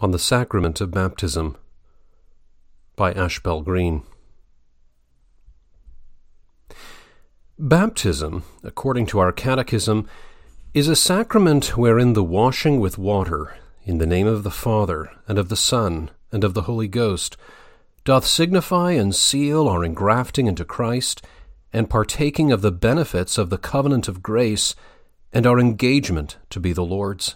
on the Sacrament of Baptism by Ashbel Green. Baptism, according to our Catechism, is a sacrament wherein the washing with water, in the name of the Father, and of the Son, and of the Holy Ghost, doth signify and seal our engrafting into Christ, and partaking of the benefits of the covenant of grace, and our engagement to be the Lord's.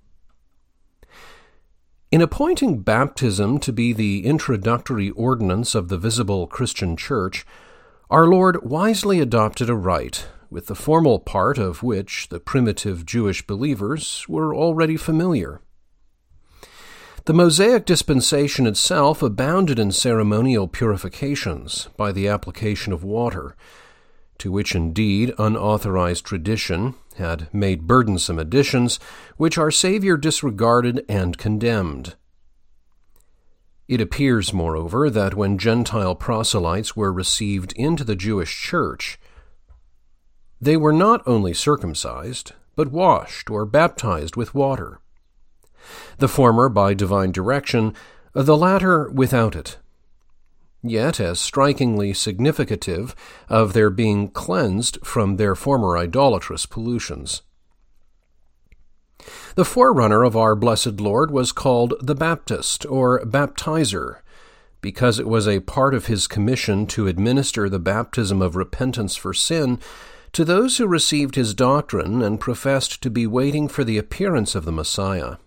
In appointing baptism to be the introductory ordinance of the visible Christian Church, our Lord wisely adopted a rite, with the formal part of which the primitive Jewish believers were already familiar. The Mosaic dispensation itself abounded in ceremonial purifications by the application of water, to which indeed unauthorized tradition had made burdensome additions, which our Savior disregarded and condemned. It appears, moreover, that when Gentile proselytes were received into the Jewish church, they were not only circumcised, but washed or baptized with water. The former by divine direction, the latter without it, yet as strikingly significative of their being cleansed from their former idolatrous pollutions. The forerunner of our blessed Lord was called the Baptist, or baptizer, because it was a part of his commission to administer the baptism of repentance for sin to those who received his doctrine and professed to be waiting for the appearance of the Messiah.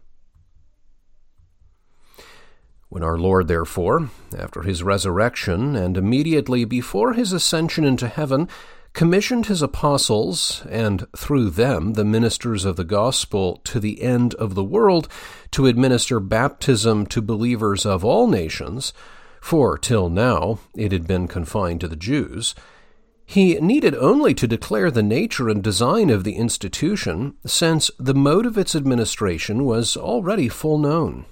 When our Lord, therefore, after his resurrection and immediately before his ascension into heaven, commissioned his apostles, and through them the ministers of the gospel to the end of the world, to administer baptism to believers of all nations, for till now it had been confined to the Jews, he needed only to declare the nature and design of the institution, since the mode of its administration was already full known.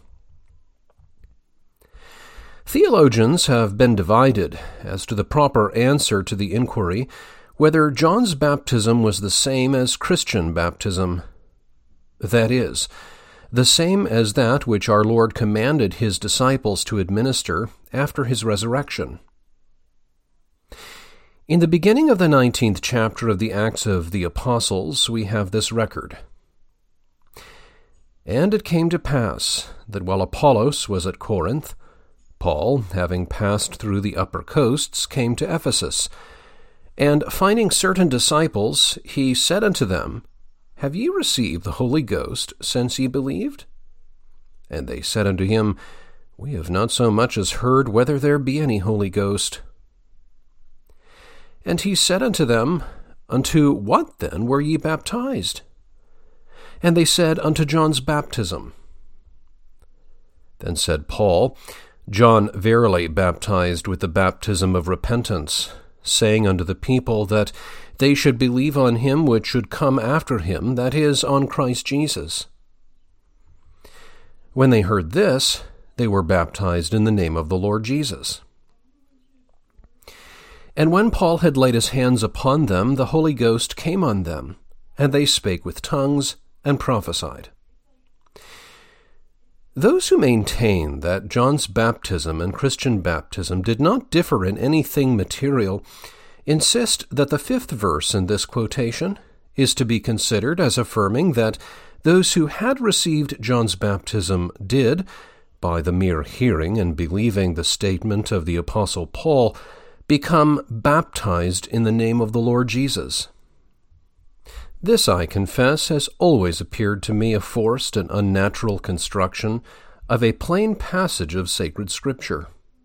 Theologians have been divided as to the proper answer to the inquiry whether John's baptism was the same as Christian baptism, that is, the same as that which our Lord commanded his disciples to administer after his resurrection. In the beginning of the 19th chapter of the Acts of the Apostles, we have this record. And it came to pass that while Apollos was at Corinth, Paul, having passed through the upper coasts, came to Ephesus, and finding certain disciples, he said unto them, Have ye received the Holy Ghost since ye believed? And they said unto him, We have not so much as heard whether there be any Holy Ghost. And he said unto them, Unto what then were ye baptized? And they said, Unto John's baptism. Then said Paul, John verily baptized with the baptism of repentance, saying unto the people that they should believe on him which should come after him, that is, on Christ Jesus. When they heard this, they were baptized in the name of the Lord Jesus. And when Paul had laid his hands upon them, the Holy Ghost came on them, and they spake with tongues and prophesied. Those who maintain that John's baptism and Christian baptism did not differ in anything material insist that the fifth verse in this quotation is to be considered as affirming that those who had received John's baptism did, by the mere hearing and believing the statement of the Apostle Paul, become baptized in the name of the Lord Jesus. This, I confess, has always appeared to me a forced and unnatural construction of a plain passage of sacred Scripture.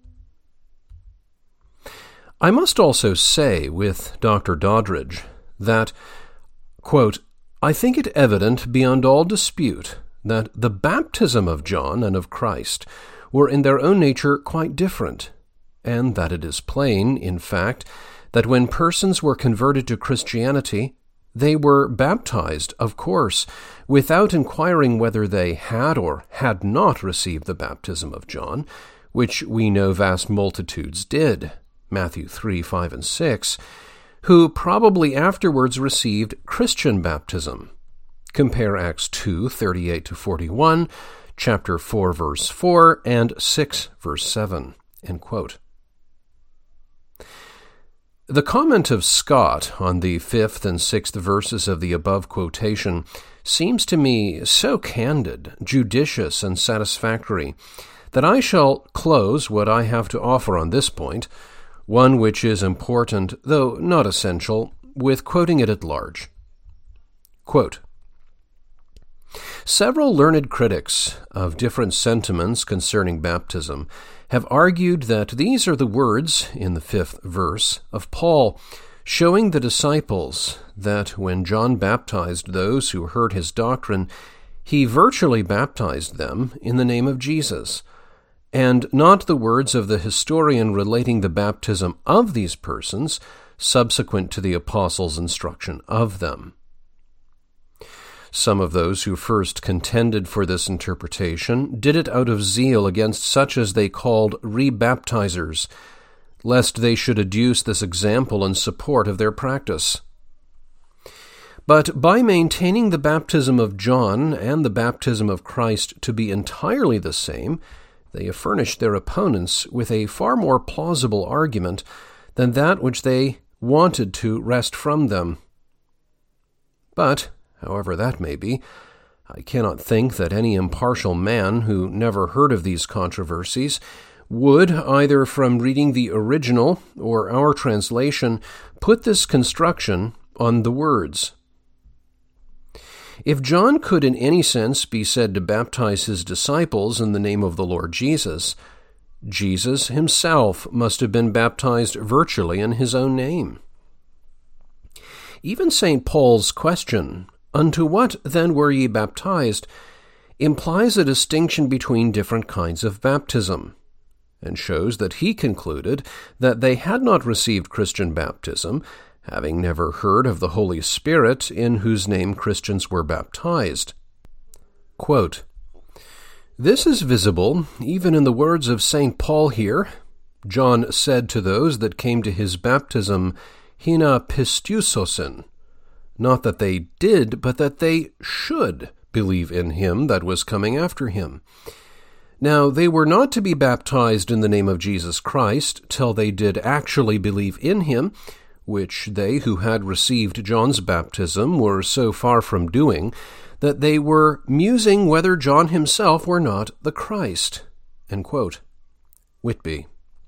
I must also say, with Dr. Doddridge, that, quote, I think it evident beyond all dispute that the baptism of John and of Christ were in their own nature quite different, and that it is plain, in fact, that when persons were converted to Christianity, they were baptized, of course, without inquiring whether they had or had not received the baptism of John, which we know vast multitudes did, Matthew 3, 5, and 6, who probably afterwards received Christian baptism. Compare Acts 2, 38-41, chapter 4, verse 4, and 6, verse 7, end quote. The comment of Scott on the 5th and 6th verses of the above quotation seems to me so candid, judicious, and satisfactory that I shall close what I have to offer on this point, one which is important, though not essential, with quoting it at large. Quote, "Several learned critics of different sentiments concerning baptism have argued that these are the words, in the 5th verse, of Paul, showing the disciples that when John baptized those who heard his doctrine, he virtually baptized them in the name of Jesus, and not the words of the historian relating the baptism of these persons subsequent to the apostles' instruction of them. Some of those who first contended for this interpretation did it out of zeal against such as they called rebaptizers, lest they should adduce this example in support of their practice. But by maintaining the baptism of John and the baptism of Christ to be entirely the same, they have furnished their opponents with a far more plausible argument than that which they wanted to wrest from them. But, however that may be, I cannot think that any impartial man who never heard of these controversies would, either from reading the original or our translation, put this construction on the words. If John could in any sense be said to baptize his disciples in the name of the Lord Jesus, Jesus himself must have been baptized virtually in his own name. Even St. Paul's question, "Unto what then were ye baptized?" implies a distinction between different kinds of baptism, and shows that he concluded that they had not received Christian baptism, having never heard of the Holy Spirit in whose name Christians were baptized. Quote, "This is visible even in the words of St. Paul here. John said to those that came to his baptism, Hina pistuosin, not that they did, but that they should believe in him that was coming after him. Now they were not to be baptized in the name of Jesus Christ till they did actually believe in him, which they who had received John's baptism were so far from doing, that they were musing whether John himself were not the Christ." End quote. Whitby.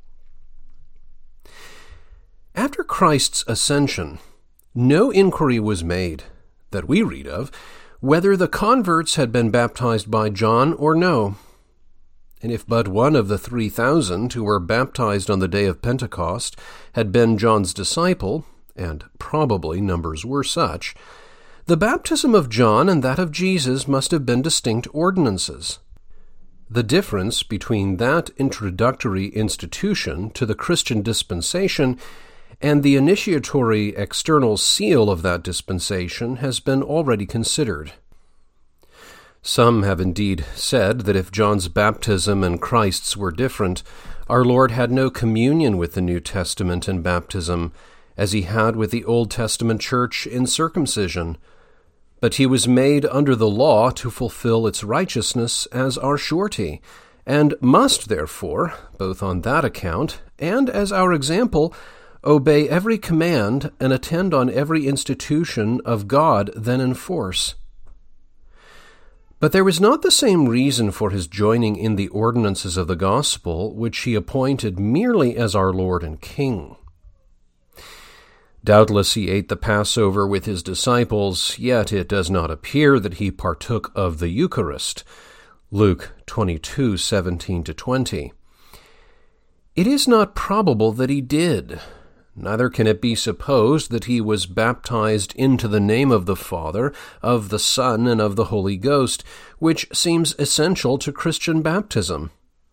After Christ's ascension, no inquiry was made, that we read of, whether the converts had been baptized by John or no. And if but one of the 3,000 who were baptized on the day of Pentecost had been John's disciple, and probably numbers were such, the baptism of John and that of Jesus must have been distinct ordinances. The difference between that introductory institution to the Christian dispensation and the initiatory external seal of that dispensation has been already considered. Some have indeed said that if John's baptism and Christ's were different, our Lord had no communion with the New Testament in baptism, as he had with the Old Testament church in circumcision. But he was made under the law to fulfill its righteousness as our surety, and must therefore, both on that account and as our example, obey every command and attend on every institution of God then in force. But there was not the same reason for his joining in the ordinances of the gospel, which he appointed merely as our Lord and King. Doubtless he ate the Passover with his disciples, yet it does not appear that he partook of the Eucharist. Luke 22:17-20. It is not probable that he did. Neither can it be supposed that he was baptized into the name of the Father, of the Son, and of the Holy Ghost, which seems essential to Christian baptism.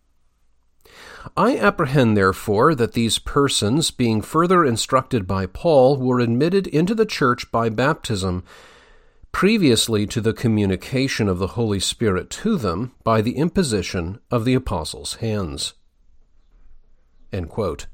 I apprehend, therefore, that these persons, being further instructed by Paul, were admitted into the church by baptism, previously to the communication of the Holy Spirit to them by the imposition of the apostles' hands. End quote.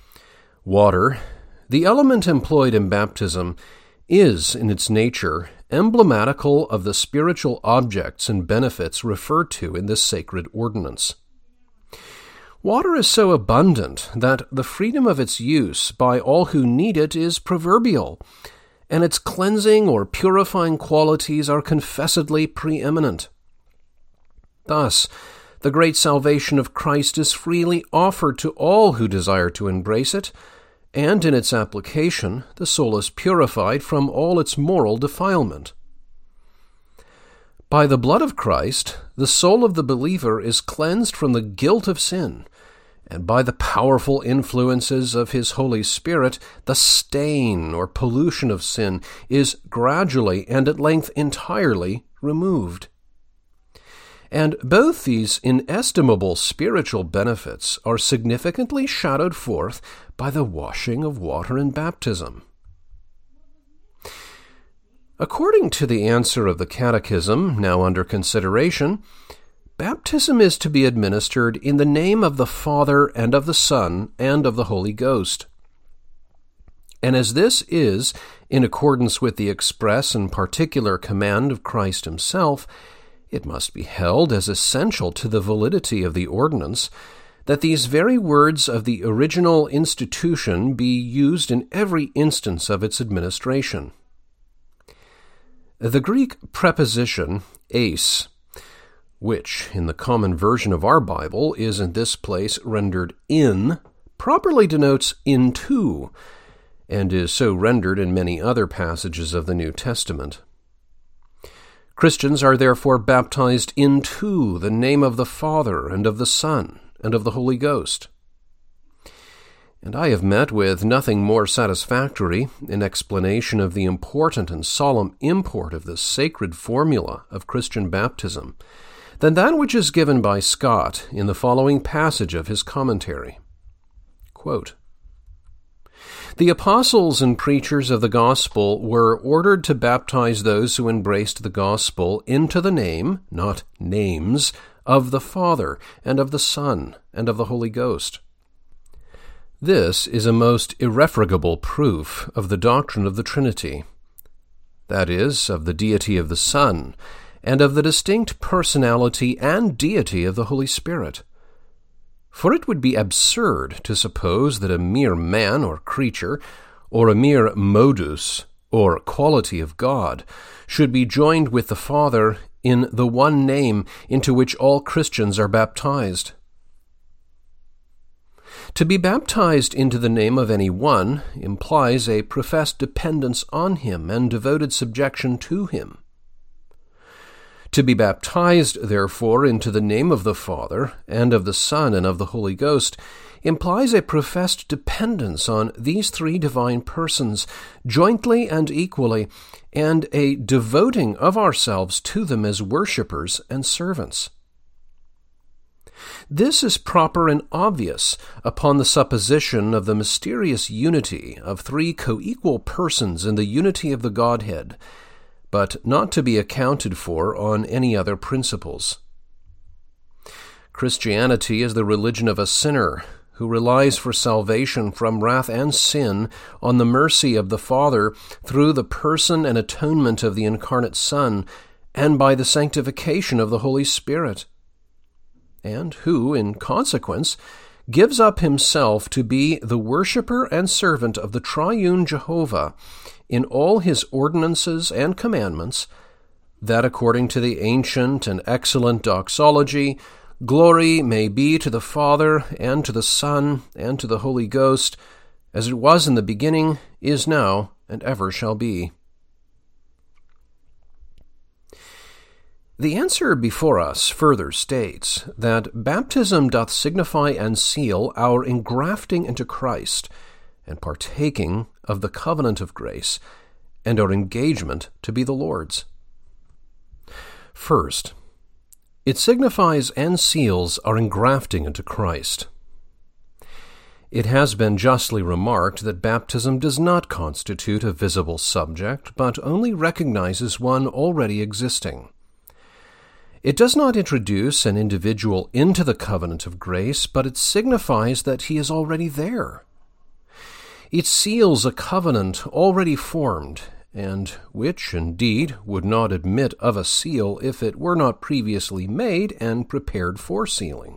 Water, the element employed in baptism, is, in its nature, emblematical of the spiritual objects and benefits referred to in this sacred ordinance. Water is so abundant that the freedom of its use by all who need it is proverbial, and its cleansing or purifying qualities are confessedly preeminent. Thus, the great salvation of Christ is freely offered to all who desire to embrace it, and in its application, the soul is purified from all its moral defilement. By the blood of Christ, the soul of the believer is cleansed from the guilt of sin, and by the powerful influences of His Holy Spirit, the stain or pollution of sin is gradually and at length entirely removed. And both these inestimable spiritual benefits are significantly shadowed forth by the washing of water in baptism. According to the answer of the Catechism now under consideration, baptism is to be administered in the name of the Father and of the Son and of the Holy Ghost. And as this is in accordance with the express and particular command of Christ Himself, it must be held as essential to the validity of the ordinance that these very words of the original institution be used in every instance of its administration. The Greek preposition eis, which in the common version of our Bible is in this place rendered in, properly denotes into, and is so rendered in many other passages of the New Testament. Christians are therefore baptized into the name of the Father and of the Son and of the Holy Ghost. And I have met with nothing more satisfactory in explanation of the important and solemn import of this sacred formula of Christian baptism than that which is given by Scott in the following passage of his commentary. Quote, "The apostles and preachers of the gospel were ordered to baptize those who embraced the gospel into the name, not names, of the Father, and of the Son, and of the Holy Ghost. This is a most irrefragable proof of the doctrine of the Trinity, that is, of the deity of the Son, and of the distinct personality and deity of the Holy Spirit. For it would be absurd to suppose that a mere man or creature, or a mere modus, or quality of God, should be joined with the Father in the one name into which all Christians are baptized. To be baptized into the name of any one implies a professed dependence on Him and devoted subjection to Him. To be baptized, therefore, into the name of the Father, and of the Son, and of the Holy Ghost, implies a professed dependence on these three divine persons, jointly and equally, and a devoting of ourselves to them as worshippers and servants. This is proper and obvious upon the supposition of the mysterious unity of three co-equal persons in the unity of the Godhead, but not to be accounted for on any other principles. Christianity is the religion of a sinner who relies for salvation from wrath and sin on the mercy of the Father through the person and atonement of the incarnate Son, and by the sanctification of the Holy Spirit, and who, in consequence, gives up himself to be the worshipper and servant of the triune Jehovah in all His ordinances and commandments, that according to the ancient and excellent doxology, glory may be to the Father, and to the Son, and to the Holy Ghost, as it was in the beginning, is now, and ever shall be. The answer before us further states that baptism doth signify and seal our engrafting into Christ, and partaking of the covenant of grace, and our engagement to be the Lord's. First, it signifies and seals our engrafting into Christ. It has been justly remarked that baptism does not constitute a visible subject, but only recognizes one already existing. It does not introduce an individual into the covenant of grace, but it signifies that he is already there. It seals a covenant already formed, and which, indeed, would not admit of a seal if it were not previously made and prepared for sealing.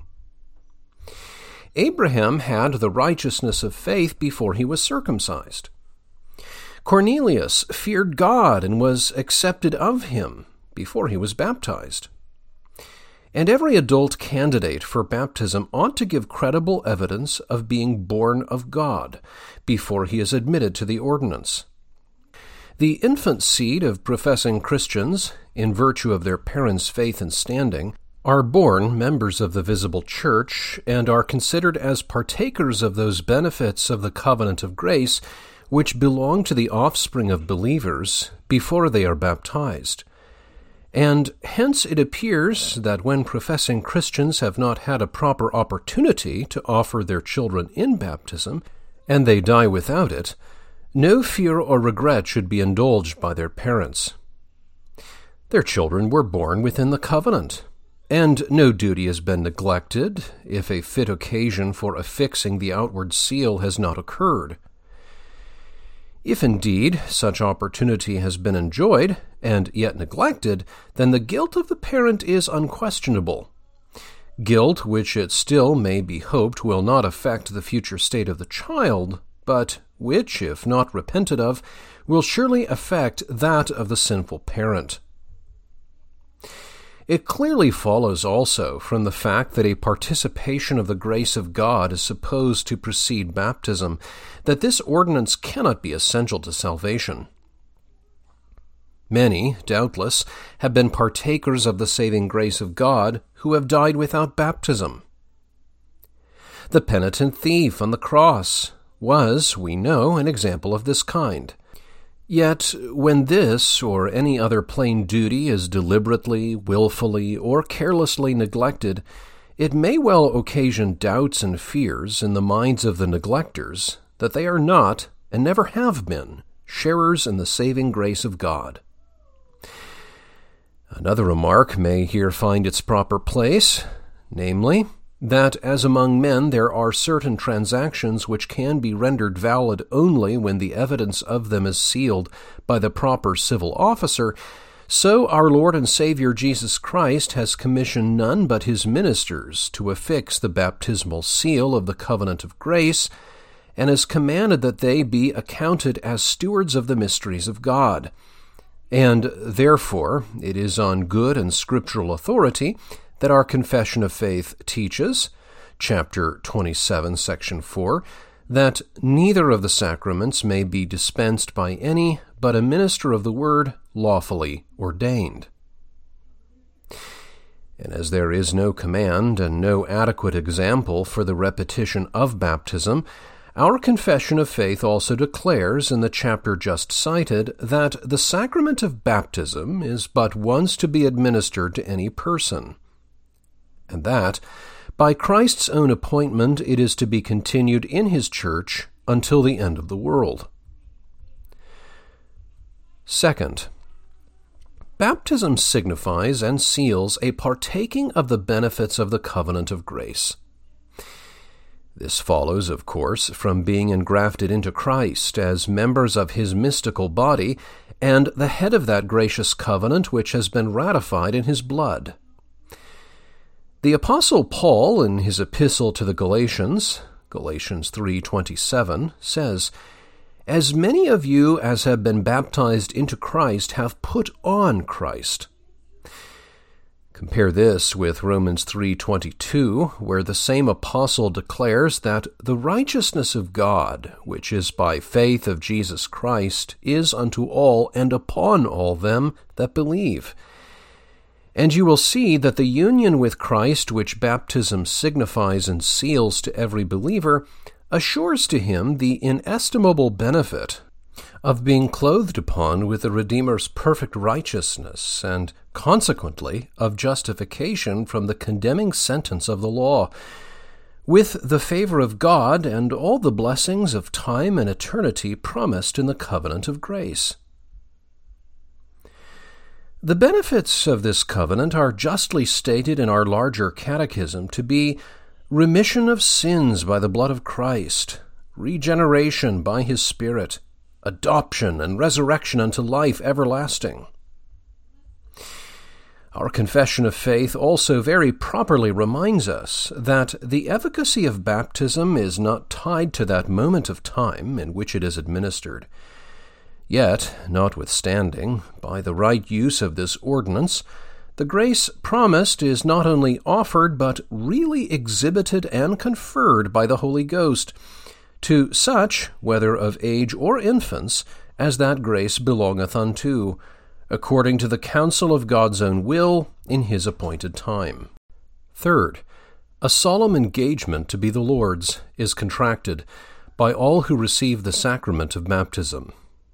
Abraham had the righteousness of faith before he was circumcised. Cornelius feared God and was accepted of him before he was baptized. And every adult candidate for baptism ought to give credible evidence of being born of God before he is admitted to the ordinance. The infant seed of professing Christians, in virtue of their parents' faith and standing, are born members of the visible church and are considered as partakers of those benefits of the covenant of grace which belong to the offspring of believers before they are baptized. And hence it appears that when professing Christians have not had a proper opportunity to offer their children in baptism, and they die without it, no fear or regret should be indulged by their parents. Their children were born within the covenant, and no duty has been neglected if a fit occasion for affixing the outward seal has not occurred. If indeed such opportunity has been enjoyed, and yet neglected, then the guilt of the parent is unquestionable. Guilt which it still may be hoped will not affect the future state of the child, but which, if not repented of, will surely affect that of the sinful parent. It clearly follows also from the fact that a participation of the grace of God is supposed to precede baptism, that this ordinance cannot be essential to salvation. Many, doubtless, have been partakers of the saving grace of God who have died without baptism. The penitent thief on the cross was, we know, an example of this kind. Yet, when this or any other plain duty is deliberately, willfully, or carelessly neglected, it may well occasion doubts and fears in the minds of the neglectors that they are not, and never have been, sharers in the saving grace of God. Another remark may here find its proper place, namely, that as among men there are certain transactions which can be rendered valid only when the evidence of them is sealed by the proper civil officer, so our Lord and Savior Jesus Christ has commissioned none but his ministers to affix the baptismal seal of the covenant of grace, and has commanded that they be accounted as stewards of the mysteries of God. And therefore it is on good and scriptural authority that our Confession of Faith teaches, chapter 27, section 4, that neither of the sacraments may be dispensed by any but a minister of the word lawfully ordained. And as there is no command and no adequate example for the repetition of baptism, our Confession of Faith also declares in the chapter just cited that the sacrament of baptism is but once to be administered to any person, and that, by Christ's own appointment, it is to be continued in his church until the end of the world. Second, baptism signifies and seals a partaking of the benefits of the covenant of grace. This follows, of course, from being engrafted into Christ as members of his mystical body and the head of that gracious covenant which has been ratified in his blood. The Apostle Paul, in his epistle to the Galatians, Galatians 3:27, says, "As many of you as have been baptized into Christ have put on Christ." Compare this with Romans 3:22, where the same apostle declares that the righteousness of God, which is by faith of Jesus Christ, is unto all and upon all them that believe. And you will see that the union with Christ which baptism signifies and seals to every believer assures to him the inestimable benefit of being clothed upon with the Redeemer's perfect righteousness, and consequently of justification from the condemning sentence of the law, with the favor of God and all the blessings of time and eternity promised in the covenant of grace. The benefits of this covenant are justly stated in our larger catechism to be remission of sins by the blood of Christ, regeneration by his Spirit, adoption, and resurrection unto life everlasting. Our confession of faith also very properly reminds us that the efficacy of baptism is not tied to that moment of time in which it is administered. Yet, notwithstanding, by the right use of this ordinance, the grace promised is not only offered, but really exhibited and conferred by the Holy Ghost to such, whether of age or infants, as that grace belongeth unto, according to the counsel of God's own will in his appointed time. Third, a solemn engagement to be the Lord's is contracted by all who receive the sacrament of baptism.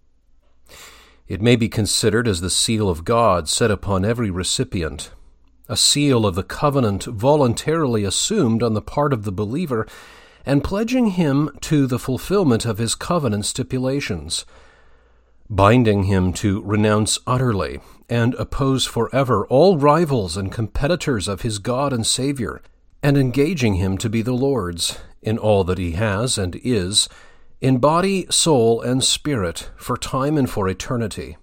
It may be considered as the seal of God set upon every recipient, a seal of the covenant voluntarily assumed on the part of the believer and pledging him to the fulfillment of his covenant stipulations, binding him to renounce utterly and oppose forever all rivals and competitors of his God and Savior, and engaging him to be the Lord's in all that he has and is, in body, soul, and spirit, for time and for eternity.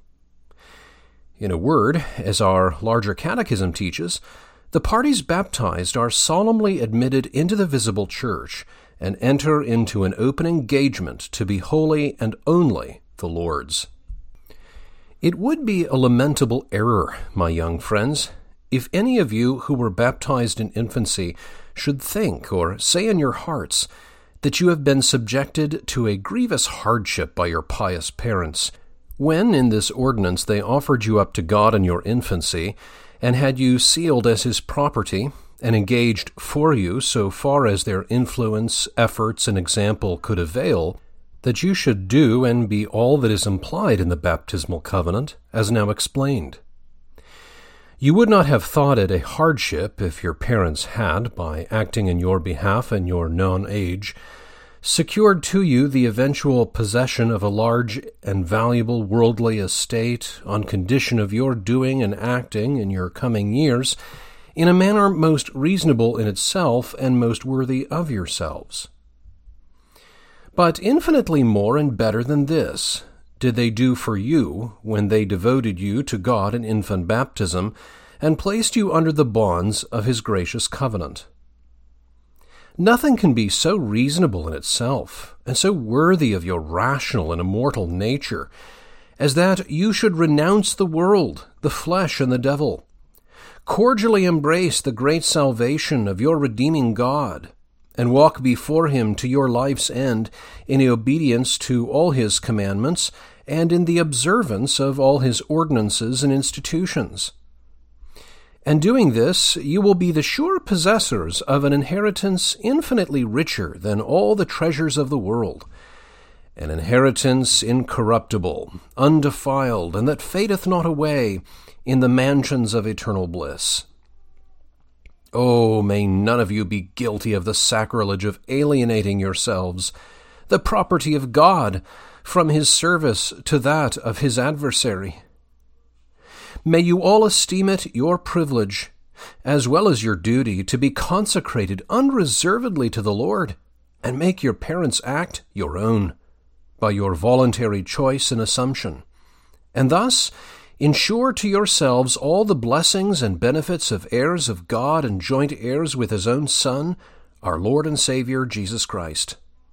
In a word, as our larger catechism teaches, the parties baptized are solemnly admitted into the visible church and enter into an open engagement to be wholly and only the Lord's. It would be a lamentable error, my young friends, if any of you who were baptized in infancy should think or say in your hearts that you have been subjected to a grievous hardship by your pious parents, when in this ordinance they offered you up to God in your infancy, and had you sealed as his property, and engaged for you so far as their influence, efforts, and example could avail, that you should do and be all that is implied in the baptismal covenant, as now explained. You would not have thought it a hardship if your parents had, by acting in your behalf in your known age, secured to you the eventual possession of a large and valuable worldly estate on condition of your doing and acting in your coming years in a manner most reasonable in itself and most worthy of yourselves. But infinitely more and better than this did they do for you when they devoted you to God in infant baptism and placed you under the bonds of his gracious covenant. Nothing can be so reasonable in itself and so worthy of your rational and immortal nature as that you should renounce the world, the flesh, and the devil, cordially embrace the great salvation of your redeeming God, and walk before him to your life's end in obedience to all his commandments and in the observance of all his ordinances and institutions. And doing this, you will be the sure possessors of an inheritance infinitely richer than all the treasures of the world, an inheritance incorruptible, undefiled, and that fadeth not away in the mansions of eternal bliss. Oh, may none of you be guilty of the sacrilege of alienating yourselves, the property of God, from his service to that of his adversary. May you all esteem it your privilege, as well as your duty, to be consecrated unreservedly to the Lord, and make your parents' act your own, by your voluntary choice and assumption, and thus ensure to yourselves all the blessings and benefits of heirs of God and joint heirs with his own Son, our Lord and Savior, Jesus Christ.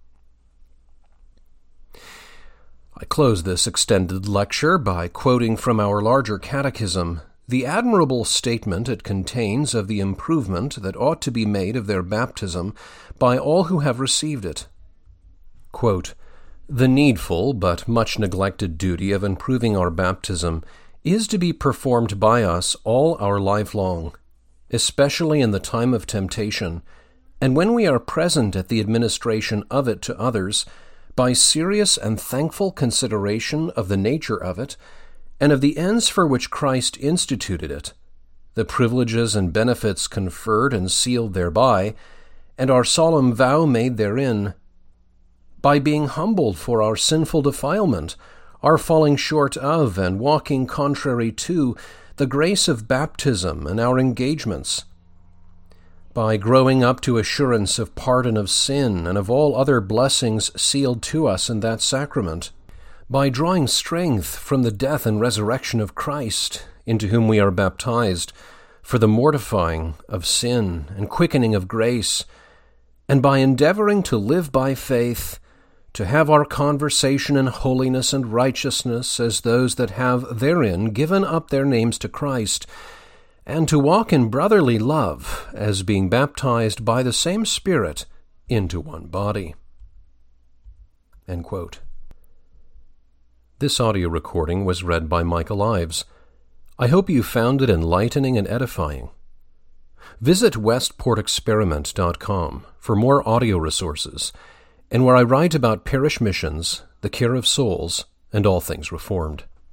I close this extended lecture by quoting from our larger catechism the admirable statement it contains of the improvement that ought to be made of their baptism by all who have received it. Quote, "The needful but much neglected duty of improving our baptism is to be performed by us all our life long, especially in the time of temptation, and when we are present at the administration of it to others, by serious and thankful consideration of the nature of it, and of the ends for which Christ instituted it, the privileges and benefits conferred and sealed thereby, and our solemn vow made therein, by being humbled for our sinful defilement, our falling short of and walking contrary to the grace of baptism and our engagements, by growing up to assurance of pardon of sin and of all other blessings sealed to us in that sacrament, by drawing strength from the death and resurrection of Christ, into whom we are baptized, for the mortifying of sin and quickening of grace, and by endeavoring to live by faith, to have our conversation in holiness and righteousness as those that have therein given up their names to Christ, and to walk in brotherly love, as being baptized by the same Spirit into one body." End quote. This audio recording was read by Michael Ives. I hope you found it enlightening and edifying. Visit westportexperiment.com for more audio resources, and where I write about parish missions, the care of souls, and all things Reformed.